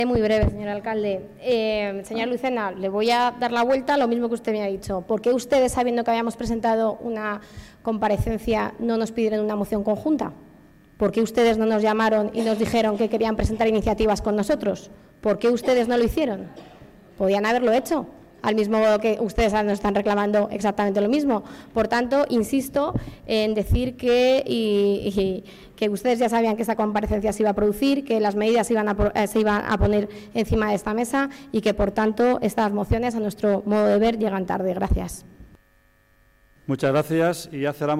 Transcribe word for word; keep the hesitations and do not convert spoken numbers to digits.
Muy breve, señor alcalde. Eh, señor Lucena, le voy a dar la vuelta a lo mismo que usted me ha dicho. ¿Por qué ustedes, sabiendo que habíamos presentado una comparecencia, no nos pidieron una moción conjunta? ¿Por qué ustedes no nos llamaron y nos dijeron que querían presentar iniciativas con nosotros? ¿Por qué ustedes no lo hicieron? Podían haberlo hecho, al mismo modo que ustedes nos están reclamando exactamente lo mismo. Por tanto, insisto en decir que, y, y, que ustedes ya sabían que esta comparecencia se iba a producir, que las medidas se iban, a, se iban a poner encima de esta mesa y que, por tanto, estas mociones, a nuestro modo de ver, llegan tarde. Gracias. Muchas gracias. Y ya cerramos.